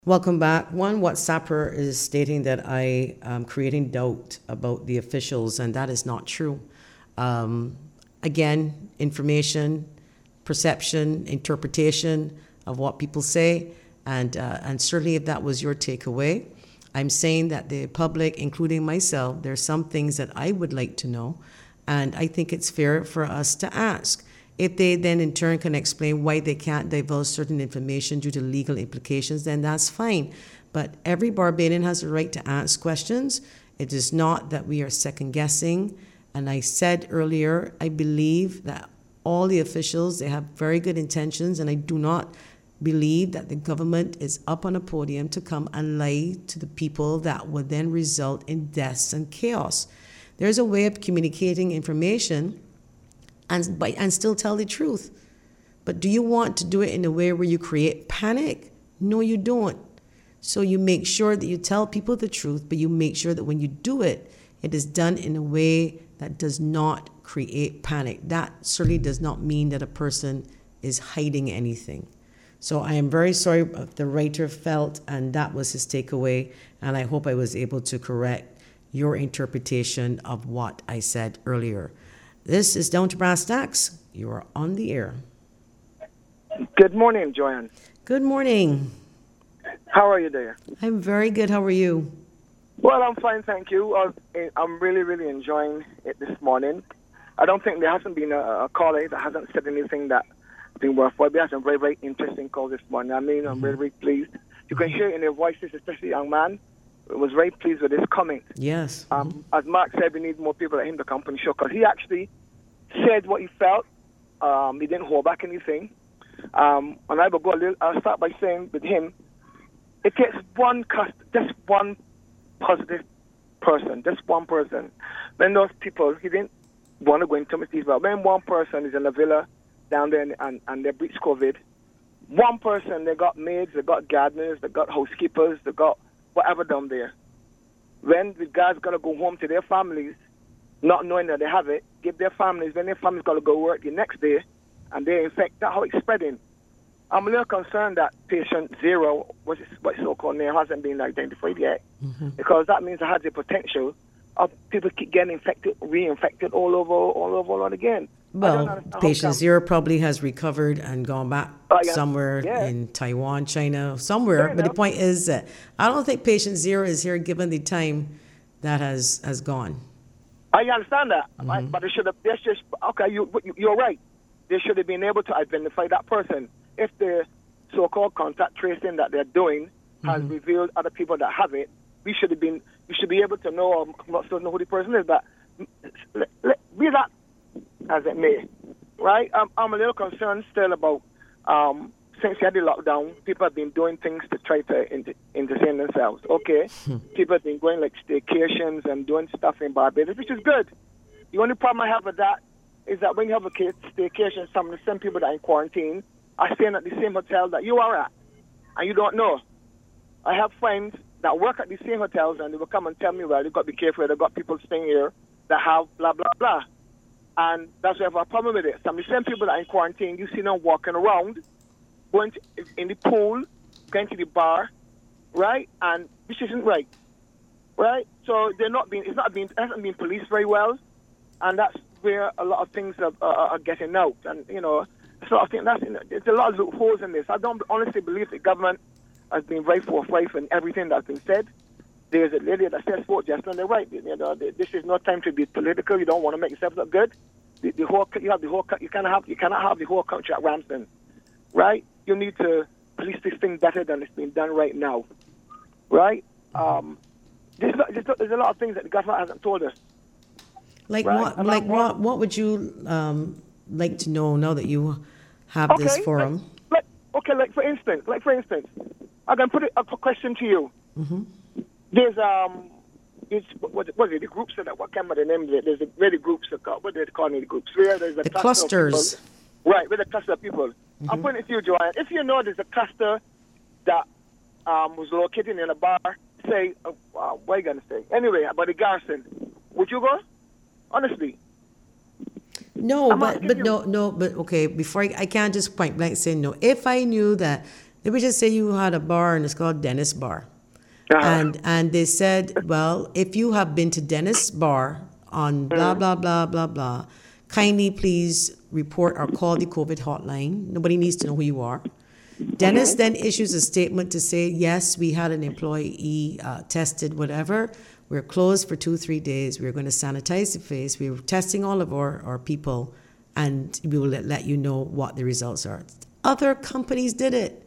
Welcome back. One WhatsApper is stating that I am creating doubt about the officials, and that is not true. Again, information, perception, interpretation of what people say, and certainly if that was your takeaway, I'm saying that the public, including myself, there are some things that I would like to know, and I think it's fair for us to ask. If they then in turn can explain why they can't divulge certain information due to legal implications, then that's fine. But every Barbadian has a right to ask questions. It is not that we are second guessing. And I said earlier, I believe that all the officials, they have very good intentions, and I do not believe that the government is up on a podium to come and lie to the people that would then result in deaths and chaos. There's a way of communicating information and still tell the truth. But do you want to do it in a way where you create panic? No, you don't. So you make sure that you tell people the truth, but you make sure that when you do it, it is done in a way that does not create panic. That certainly does not mean that a person is hiding anything. So I am very sorry what the writer felt, and that was his takeaway, and I hope I was able to correct your interpretation of what I said earlier. This is Down to Brass Tacks. You are on the air. Good morning, Joanne. Good morning. How are you there? I'm very good. How are you? Well, I'm fine, thank you. I'm really, really enjoying it this morning. I don't think there hasn't been a caller that hasn't said anything that's been worthwhile. We had some very, very interesting calls this morning. I mean, I'm really, really pleased. You can hear it in their voices, especially young man. I was very pleased with his comment. Yes. As Mark said, we need more people like him to come on the show, because he actually said what he felt. He didn't hold back anything. And I'll start by saying with him, it takes just one positive person, just one person. When those people, he didn't want to go into intimacies, but when one person is in a villa down there and they breach COVID, one person, they got maids, they got gardeners, they got housekeepers, they got whatever down there. When the guys got to go home to their families, not knowing that they have it, give their families, when their families got to go work the next day, and they infect, that's how it's spreading. I'm a little concerned that patient zero, what's so-called name, hasn't been identified yet, because that means it has the potential of people keep getting infected, reinfected all over again. Well, patient zero probably has recovered and gone back somewhere in Taiwan, China, somewhere. But the point is that I don't think patient zero is here given the time that has gone. I understand that, right? But you're right. They should have been able to identify that person. If the so-called contact tracing that they're doing has revealed other people that have it, we should be able to know, or not still know who the person is. But be that as it may, right? I'm a little concerned still about since you had the lockdown, people have been doing things to try to entertain themselves. Okay, people have been going like staycations and doing stuff in Barbados, which is good. The only problem I have with that is that when you have a staycation, some of the same people that are in quarantine are staying at the same hotel that you are at, and you don't know. I have friends that work at the same hotels, and they will come and tell me, well, you've got to be careful, they've got people staying here that have blah, blah, blah. And that's why I have a problem with it. Some of the same people that are in quarantine, you see them walking around, going in the pool, going to the bar, right? And which isn't right, right? So it hasn't been policed very well, and that's where a lot of things are getting out. And, you know, so I think there's a lot of loopholes in this. I don't honestly believe the government has been very forthright in everything that's been said. There's a lady that says, "Vote just on the right." You know, this is no time to be political. You don't want to make yourself look good. You cannot have the whole country at ransom, right? You need to police this thing better than it's being done right now, right? There's a lot of things that the government hasn't told us. Like right? what? What would you like to know now that you have this forum? Like for instance, I can put a question to you. There's what is it? The groups that what kind of the name? There's really groups that what do they call the groups? Where there's a the clusters. Right, with a cluster of people. I'm putting it to you, Joanne. If you know there's a cluster that was located in a bar, say, what are you gonna say? Anyway, about the Garrison, would you go? Honestly. No, but okay. Before I can't just point blank say no. If I knew that Let me just say you had a bar and it's called Dennis Bar. Uh-huh. And they said, well, if you have been to Dennis Bar on blah, blah, blah, blah, blah, kindly please report or call the COVID hotline. Nobody needs to know who you are. Dennis then issues a statement to say, yes, we had an employee tested, whatever. We're closed for 2-3 days. We're going to sanitize the face. We're testing all of our people, and we will let you know what the results are. Other companies did it.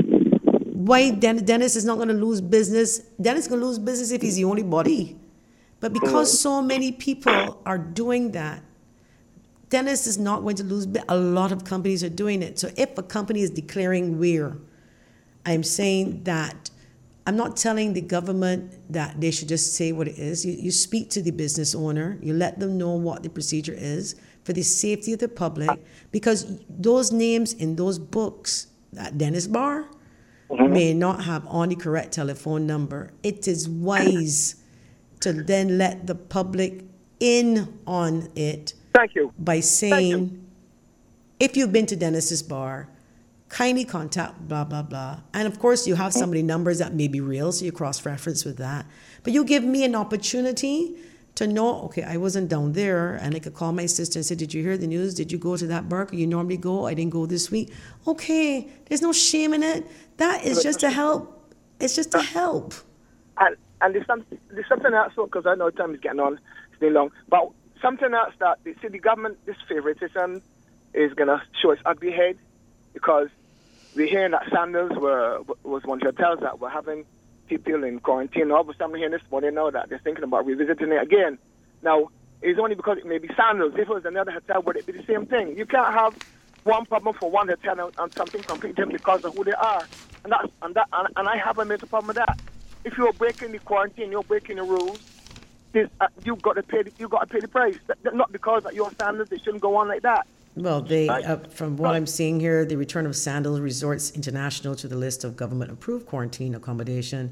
Why Dennis is not going to lose business? Dennis is going to lose business if he's the only body. But because so many people are doing that, Dennis is not going to lose. A lot of companies are doing it. So if a company is declaring where, I'm saying that I'm not telling the government that they should just say what it is. You speak to the business owner. You let them know what the procedure is for the safety of the public, because those names in those books at Dennis Bar may not have on the correct telephone number. It is wise to then let the public in on it. Thank you. By saying, if you've been to Dennis's Bar, kindly contact blah, blah, blah. And of course, you have some of the numbers that may be real, so you cross-reference with that. But you give me an opportunity to know, okay, I wasn't down there, and I could call my sister and say, did you hear the news? Did you go to that bar? You normally go. I didn't go this week. Okay, there's no shame in it. That is just to help. It's just to help. And there's something else, because I know time is getting on, it's been long, but something else that the city government, this favoritism is going to show its ugly head, because we're hearing that Sandals was one of the hotels that were having people in quarantine. All of a sudden, we're hearing this morning now that they're thinking about revisiting it again. Now, it's only because it may be Sandals. If it was another hotel, would it be the same thing? You can't have one problem for one hotel and something completely different because of who they are. And I have a major problem with that. If you're breaking the quarantine, you're breaking the rules. You've got to pay the price. Not because of your standards, they shouldn't go on like that. Well, from what I'm seeing here, the return of Sandals Resorts International to the list of government-approved quarantine accommodation,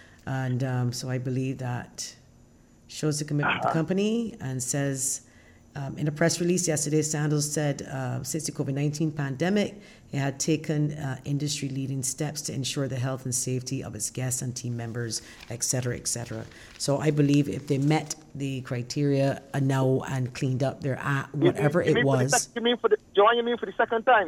and so I believe that shows the commitment of the company, and says in a press release yesterday, Sandals said since the COVID-19 pandemic, it had taken industry-leading steps to ensure the health and safety of its guests and team members, et cetera, et cetera. So I believe if they met the criteria now and cleaned up their whatever it was. You mean for the second time?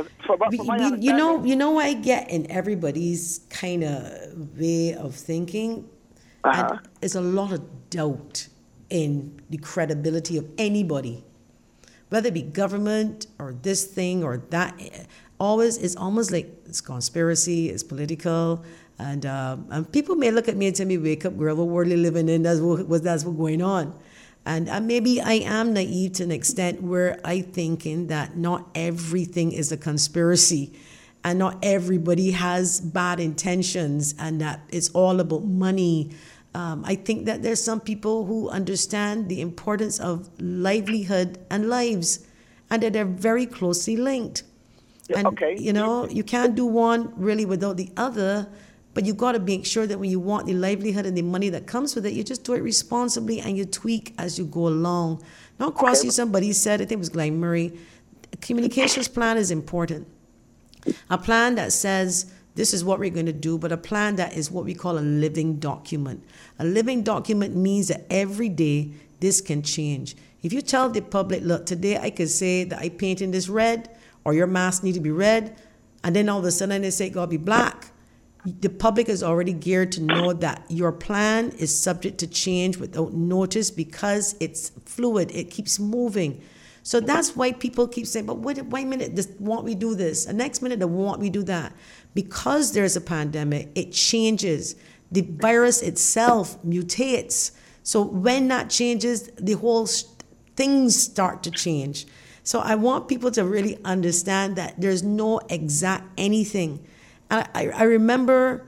You know what I get in everybody's kind of way of thinking? And there's a lot of doubt in the credibility of anybody, whether it be government or this thing or that. It's almost like it's conspiracy, it's political, and people may look at me and tell me, "Wake up, girl! What world are you living in? That's what's going on." And maybe I am naive to an extent where I thinking that not everything is a conspiracy, and not everybody has bad intentions, and that it's all about money. I think that there's some people who understand the importance of livelihood and lives, and that they're very closely linked. And, you can't do one really without the other, but you got to make sure that when you want the livelihood and the money that comes with it, you just do it responsibly and you tweak as you go along. Not crossing somebody said, I think it was Glenn Murray, a communications plan is important. A plan that says, this is what we're going to do, but a plan that is what we call a living document. A living document means that every day this can change. If you tell the public, look, today I could say that I painted this red, or your mask need to be red, and then all of a sudden they say it got to be black, the public is already geared to know that your plan is subject to change without notice because it's fluid, it keeps moving. So that's why people keep saying, but wait a minute, won't we do this? The next minute, won't we do that? Because there's a pandemic, it changes. The virus itself mutates. So when that changes, the whole things start to change. So I want people to really understand that there's no exact anything. And I remember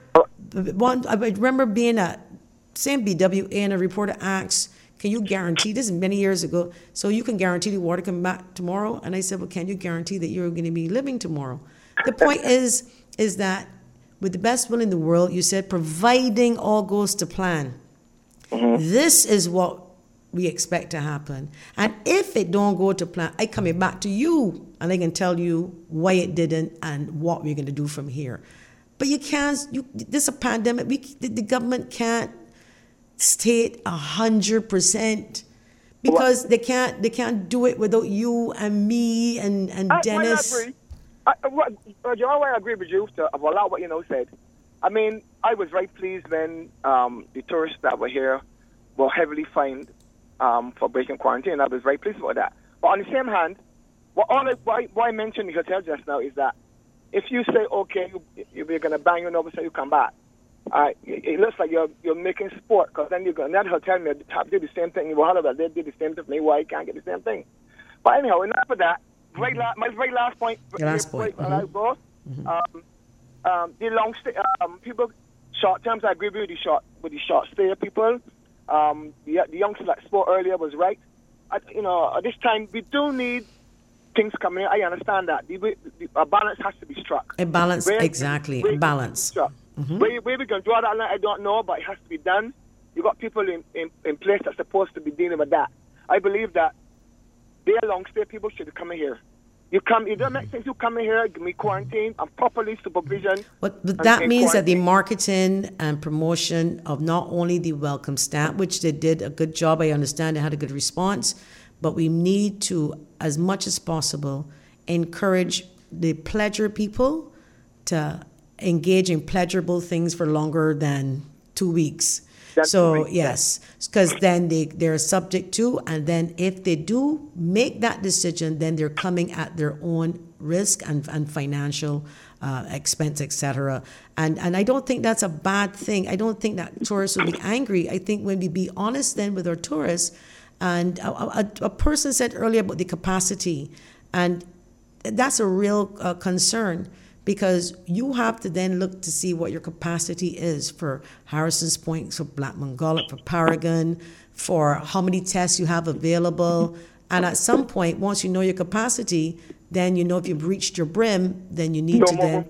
being at same BWA and a reporter asked, can you guarantee, this is many years ago, so you can guarantee the water come back tomorrow? And I said, well, can you guarantee that you're going to be living tomorrow? The point is that with the best will in the world, you said, providing all goes to plan. This is what we expect to happen. And if it don't go to plan, I coming back to you and I can tell you why it didn't and what we're going to do from here. But you can't. This is a pandemic. The government can't state 100% because they can't do it without you and me and Dennis. I agree with you of a lot of what you said. I mean, I was very pleased when the tourists that were here were heavily fined for breaking quarantine. I was very pleased with that. But on the same hand, why I mentioned the hotel just now is that if you say, okay, we're going to ban you and over, so you come back, it looks like you're making sport, because then you're going to that hotel may do the same thing. They did the same thing to me. Why you can't get the same thing? But anyhow, enough of that. My very last point. The long stay people, short terms. I agree with the short stay people. The youngster that spoke earlier was right. At this time we do need things coming in. I understand that a balance has to be struck. A balance, exactly. A balance. Where we can draw that line, I don't know, but it has to be done. You got people in place that's supposed to be dealing with that. I believe that their long stay people should come in here. It don't make sense you come in here, give me quarantine and properly supervision. But that means that the marketing and promotion of not only the welcome stamp, which they did a good job, I understand they had a good response, but we need to, as much as possible, encourage the pleasure people to engage in pleasurable things for longer than 2 weeks. Yes, because then they're subject to, and then if they do make that decision, then they're coming at their own risk and financial expense, etc. And I don't think that's a bad thing. I don't think that tourists will be angry. I think when we be honest then with our tourists, and a person said earlier about the capacity, and that's a real concern. Because you have to then look to see what your capacity is for Harrison's Point, for Blackman Gullet, for Paragon, for how many tests you have available. And at some point, once you know your capacity, then you know if you've reached your brim, then you need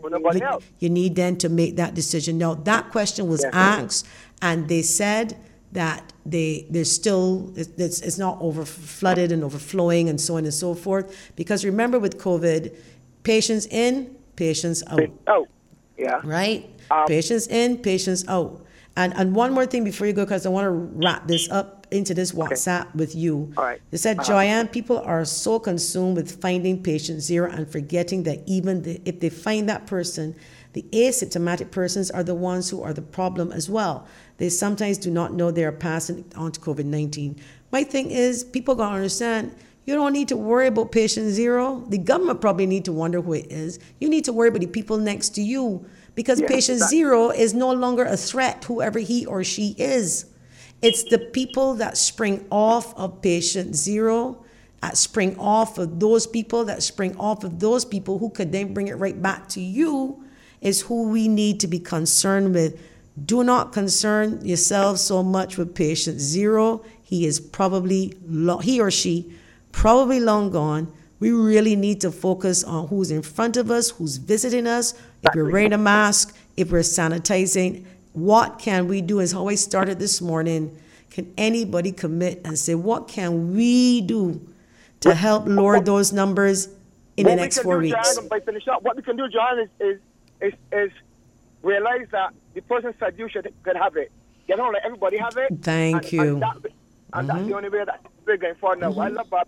to make that decision. Now, that question was asked, and they said that there's still, it's not over flooded and overflowing and so on and so forth. Because remember with COVID, patients in, patients out. Oh, yeah. Right? Patients in, patients out. And one more thing before you go, because I want to wrap this up into this WhatsApp with you. All right. They said, Joanne, people are so consumed with finding patient zero and forgetting that even if they find that person, the asymptomatic persons are the ones who are the problem as well. They sometimes do not know they are passing on to COVID-19. My thing is, people got to understand, you don't need to worry about patient zero. The government probably need to wonder who it is. You need to worry about the people next to you, because patient zero is no longer a threat, whoever he or she is. It's the people that spring off of patient zero, that spring off of those people, that spring off of those people who could then bring it right back to you, is who we need to be concerned with. Do not concern yourself so much with patient zero. He is probably, he or she, probably long gone. We really need to focus on who's in front of us, who's visiting us, if we're wearing a mask, if we're sanitizing. What can we do? Is how I started this morning. Can anybody commit and say, what can we do to help lower those numbers in the next 4 weeks? What we can do, John, is realize that the person said you could have it. You don't let everybody have it. Thank you. And that's the only way that we're going forward now.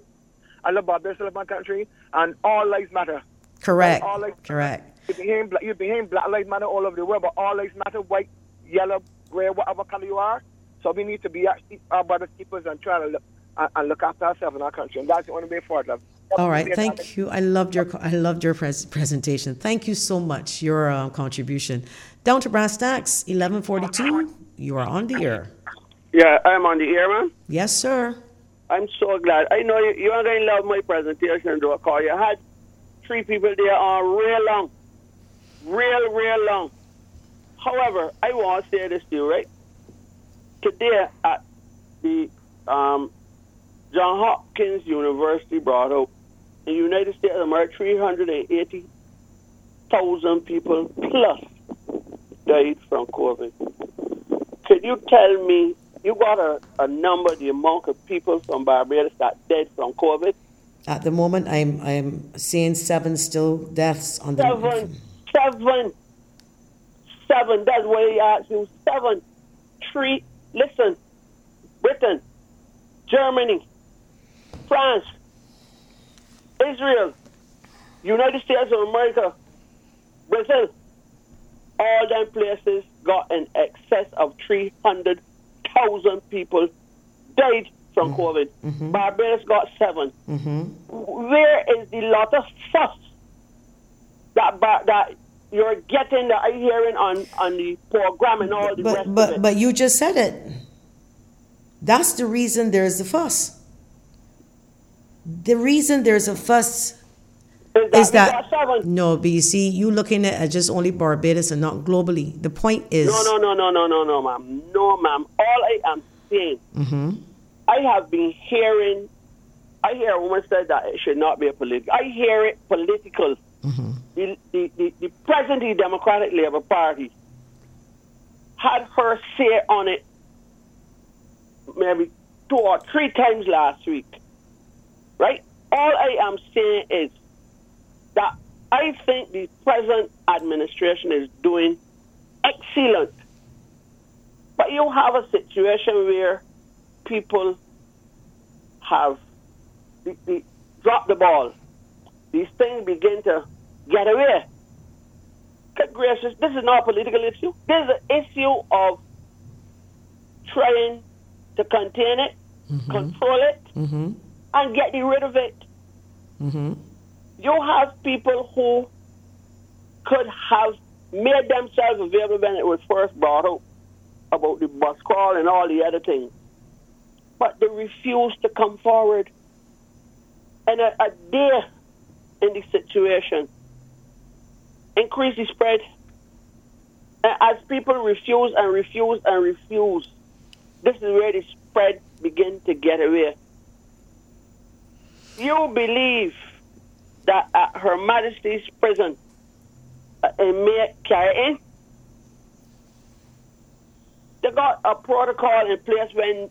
I love Barbados, I love my country, and all lives matter. Correct. All lives Correct. You're behind Black Lives Matter all over the world, but all lives matter, white, yellow, gray, whatever color you are. So we need to be actually our brothers keepers and try to look after ourselves in our country, and that's the only way forward, love. All right, thank you. I loved your presentation. Thank you so much, your contribution. Down to brass tacks, 11:42. You are on the air. Yeah, I'm on the air, man. Yes, sir. I'm so glad. I know you are going to love my presentation, though, because you had 3 people there on real long. Real long. However, I want to say this to you, right? Today at the John Hopkins University brought out in the United States of America, 380,000 people plus died from COVID. Could you tell me, you got a number, the amount of people from Barbados that died from COVID? At the moment, I'm seeing 7 still deaths on the... 7. 7. That's why he asked you 7. 3. Listen. Britain, Germany, France, Israel, United States of America, Brazil, all them places got in excess of 300,000 people died from COVID. Barbados got 7. Where is the lot of fuss that you're getting, that I'm hearing on the program and all the rest of it? But you just said it. That's the reason there's a fuss. The reason there's a fuss is that no, but you see, you looking at just only Barbados and not globally. The point is no, ma'am. No, ma'am. All I am saying, I have been hearing. I hear a woman say that it should not be a political. I hear it political. The present Democratic Labour Party had her say on it maybe 2 or 3 times last week, right? All I am saying is that I think the present administration is doing excellent. But you have a situation where people have dropped the ball. These things begin to get away. Good gracious, this is not a political issue. This is an issue of trying to contain it, control it, and get rid of it. You have people who could have made themselves available when it was first brought up about the bus crawl and all the other things. But they refuse to come forward. And a day in the situation increase the spread. And as people refuse and refuse and refuse, this is where the spread begin to get away. You believe that at Her Majesty's prison in May Carrying, they got a protocol in place when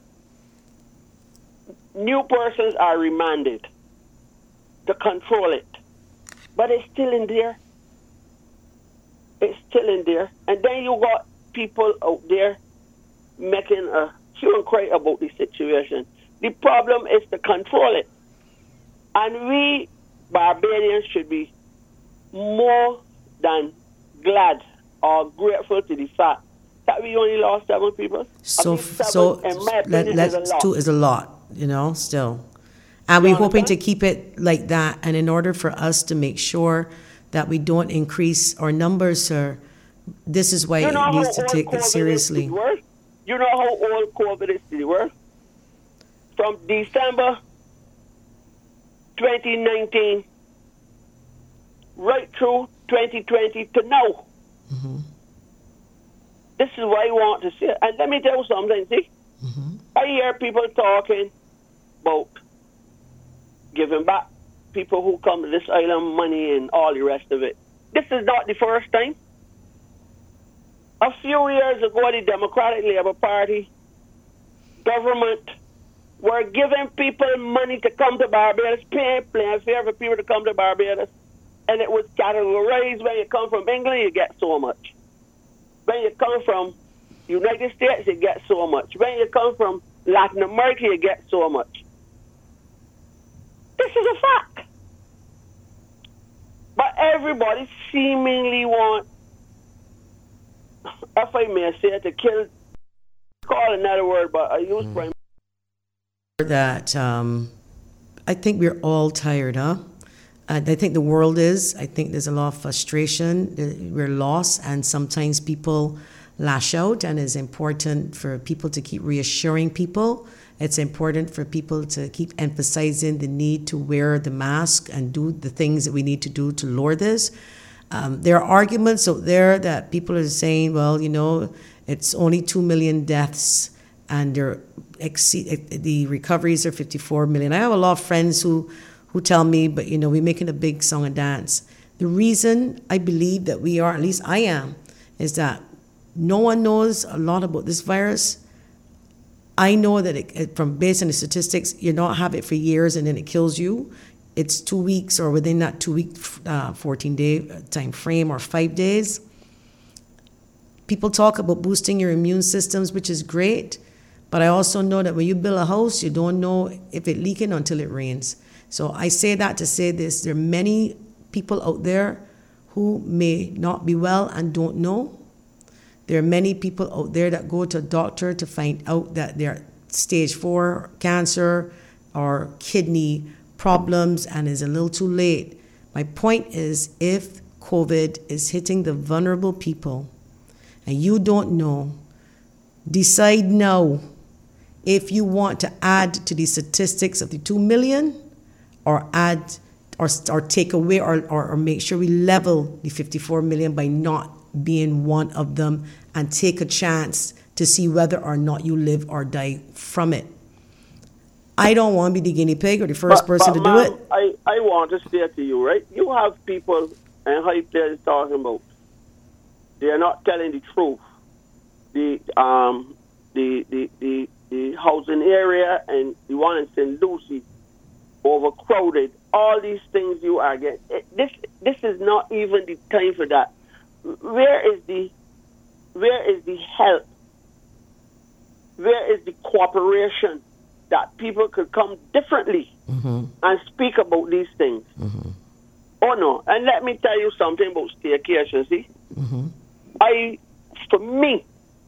new persons are remanded to control it. But it's still in there. It's still in there. And then you got people out there making a hue and cry about the situation. The problem is to control it. And we Barbadians should be more than glad or grateful to the fact that we only lost 7 people. So in my opinion, is a lot, you know, still. And we're hoping to keep it like that. And in order for us to make sure that we don't increase our numbers, sir, this is why it needs to take it seriously. You know how old COVID is to the world? From December 2019 right through 2020 to now. This is what I want to say. And let me tell you something, see? I hear people talking about giving back people who come to this island money and all the rest of it. This is not the first time. A few years ago, the Democratic Labour Party government were giving people money to come to Barbados, paying fare for people to come to Barbados, and it was categorized. When you come from England, you get so much. When you come from United States, you get so much. When you come from Latin America, you get so much. This is a fact. But everybody seemingly wants, if I may say, to kill, call another word, but I use prime. That I think we're all tired, huh? I think the world is. I think there's a lot of frustration. We're lost, and sometimes people lash out, and it's important for people to keep reassuring people. It's important for people to keep emphasizing the need to wear the mask and do the things that we need to do to lower this. There are arguments out there that people are saying, well, you know, it's only 2 million deaths and the recoveries are 54 million. I have a lot of friends who tell me, but, you know, we're making a big song and dance. The reason I believe that we are, at least I am, is that no one knows a lot about this virus. I know that from based on the statistics, you don't have it for years and then it kills you. It's 2 weeks or within that 2 week, 14-day time frame or 5 days. people talk about boosting your immune systems, which is great, but I also know that when you build a house, you don't know if it's leaking until it rains. So I say that to say this: there are many people out there who may not be well and don't know. There are many people out there that go to a doctor to find out that they're stage 4 cancer or kidney problems and is a little too late. My point is, if COVID is hitting the vulnerable people and you don't know, decide now if you want to add to the statistics of the 2 million or add or take away or make sure we level the 54 million by not being one of them, and take a chance to see whether or not you live or die from it. I don't want to be the guinea pig or the first person to do it. I want to say to you, right? You have people, and how they're talking about, they are not telling the truth. The housing area and the one in St. Lucie, overcrowded. All these things you are getting. This is not even the time for that. Where is the help? Where is the cooperation that people could come differently and speak about these things? Oh no! And let me tell you something about staycation. See, for me,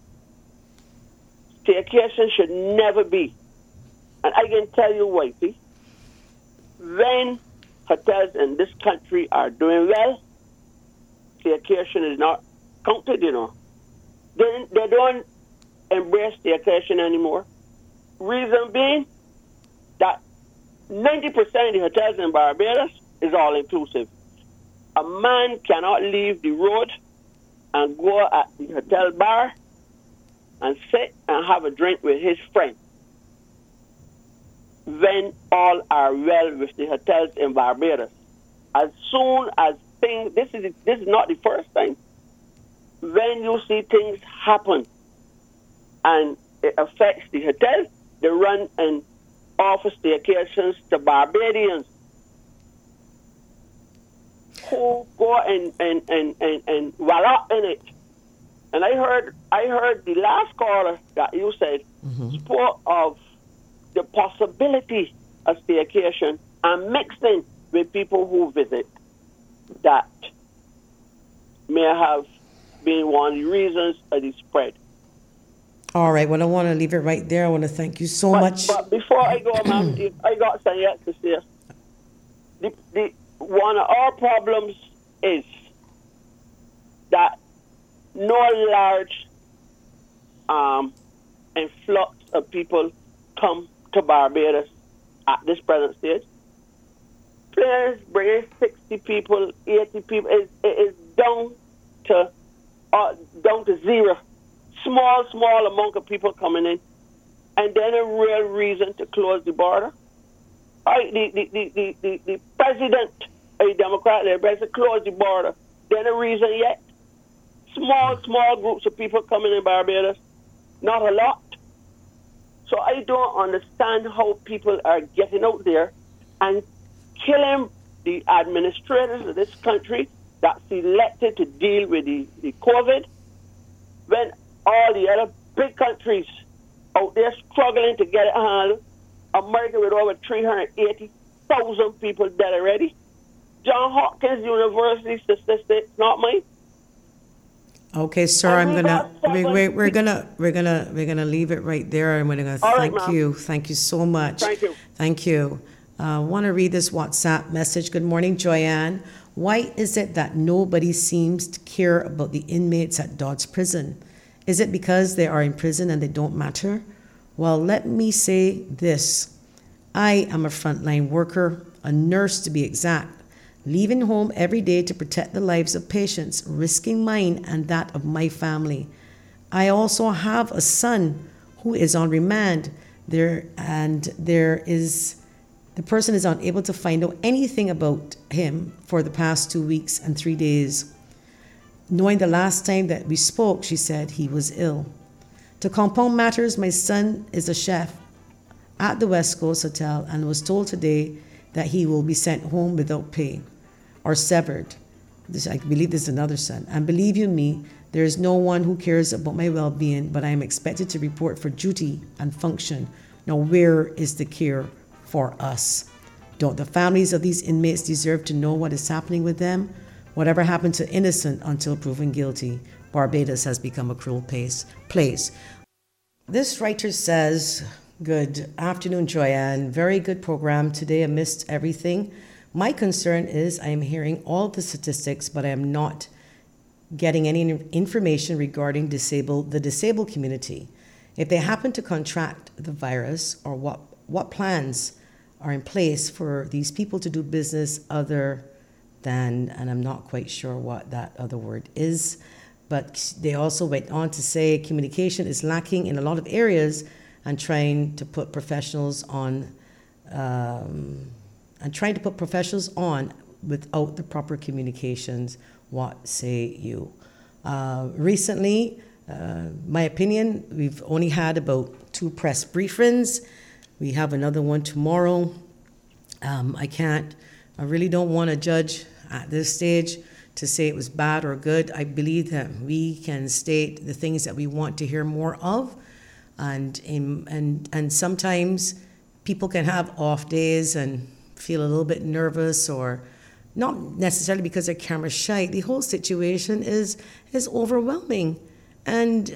staycation should never be, and I can tell you why. See, when hotels in this country are doing well, staycation is not counted, you know. They don't embrace staycation anymore. Reason being that 90% of the hotels in Barbados is all-inclusive. A man cannot leave the road and go at the hotel bar and sit and have a drink with his friend when all are well with the hotels in Barbados. As soon as things, this is not the first time. When you see things happen and it affects the hotel, they run and offer staycations to Barbadians who go and wallop in it. And I heard the last caller that you said spoke of the possibility of staycation and mixing with people who visit. That may have been one of the reasons of the spread. All right, well, I want to leave it right there. I want to thank you so much. But before I go, ma'am, I got something else to say. One of our problems is that no large influx of people come to Barbados at this present stage. Players bringing 60 people, 80 people, it is down to zero. Small amount of people coming in, and then a real reason to close the border. The president, a Democrat, they close the border. Then a reason yet. Small groups of people coming in Barbados, not a lot. So I don't understand how people are getting out there and killing the administrators of this country that's elected to deal with the COVID, when all the other big countries out there struggling to get it handled. America with over 380,000 people dead already. John Hopkins University statistics, not mine. Okay, sir, we're gonna leave it right there, and we're gonna thank you so much. Thank you. I want to read this WhatsApp message. Good morning, Joyanne. Why is it that nobody seems to care about the inmates at Dodds Prison? Is it because they are in prison and they don't matter? Well, let me say this. I am a frontline worker, a nurse to be exact, leaving home every day to protect the lives of patients, risking mine and that of my family. I also have a son who is on remand the person is unable to find out anything about him for the past 2 weeks and 3 days. Knowing the last time that we spoke, she said he was ill. To compound matters, my son is a chef at the West Coast Hotel and was told today that he will be sent home without pay or severed. I believe this is another son. And believe you me, There is no one who cares about my well-being, but I am expected to report for duty and function. Now, where is the care for us? Don't the families of these inmates deserve to know what is happening with them? Whatever happened to innocent until proven guilty? Barbados has become a cruel place. This writer says, good afternoon, Joyanne. Very good program today amidst everything. My concern is I am hearing all the statistics, but I am not getting any information regarding the disabled community. If they happen to contract the virus, or what plans are in place for these people to do business other than, and I'm not quite sure what that other word is, but they also went on to say communication is lacking in a lot of areas and trying to put professionals on without the proper communications. What say you? Recently, my opinion, we've only had about 2 press briefings. We have another one tomorrow. I really don't want to judge at this stage to say it was bad or good. I believe that we can state the things that we want to hear more of. And sometimes people can have off days and feel a little bit nervous, or not necessarily because they're camera shy. The whole situation is overwhelming. And,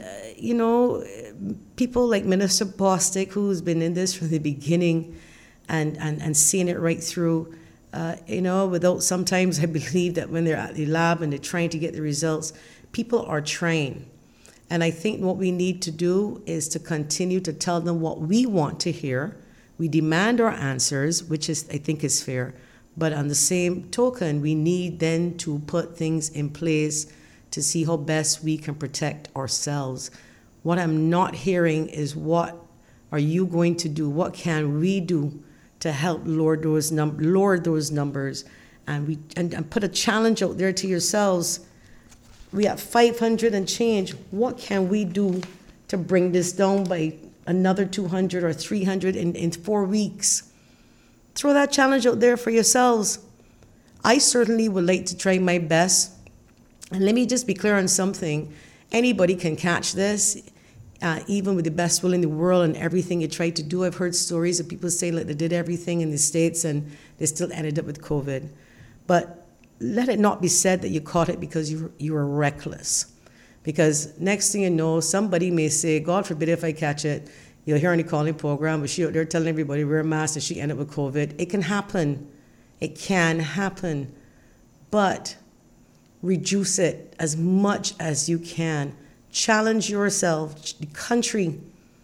people like Minister Bostic, who's been in this from the beginning and seeing it right through, without sometimes I believe that when they're at the lab and they're trying to get the results, people are trained. And I think what we need to do is to continue to tell them what we want to hear. We demand our answers, which I think is fair. But on the same token, we need then to put things in place to see how best we can protect ourselves. What I'm not hearing is, what are you going to do? What can we do to help lower those numbers? And put a challenge out there to yourselves. We have 500 and change. What can we do to bring this down by another 200 or 300 in 4 weeks? Throw that challenge out there for yourselves. I certainly would like to try my best. And let me just be clear on something. Anybody can catch this, even with the best will in the world and everything you try to do. I've heard stories of people saying that they did everything in the States and they still ended up with COVID. But let it not be said that you caught it because you were reckless. Because next thing you know, somebody may say, God forbid if I catch it, you'll hear on the calling program, but she out there telling everybody wear a mask and she ended up with COVID. It can happen. It can happen. But reduce it as much as you can. Challenge yourself, the country.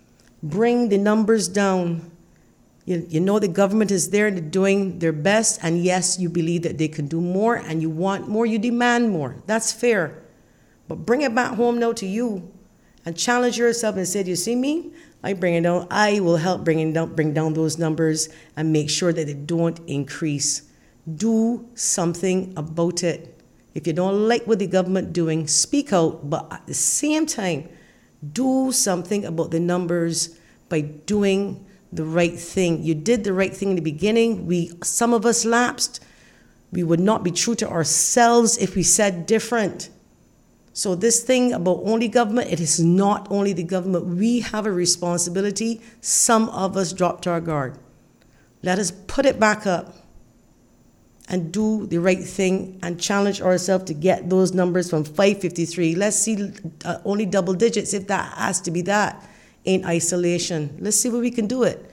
Bring the numbers down. You know the government is there and they're doing their best, and yes, you believe that they can do more, and you want more, you demand more. That's fair. But bring it back home now to you and challenge yourself and say, you see me? I bring it down. I will help bring down those numbers and make sure that they don't increase. Do something about it. If you don't like what the government doing, speak out. But at the same time, do something about the numbers by doing the right thing. You did the right thing in the beginning. Some of us lapsed. We would not be true to ourselves if we said different. So this thing about only government, it is not only the government. We have a responsibility. Some of us dropped our guard. Let us put it back up and do the right thing and challenge ourselves to get those numbers from 553. Let's see only double digits, if that has to be that, in isolation. Let's see where we can do it.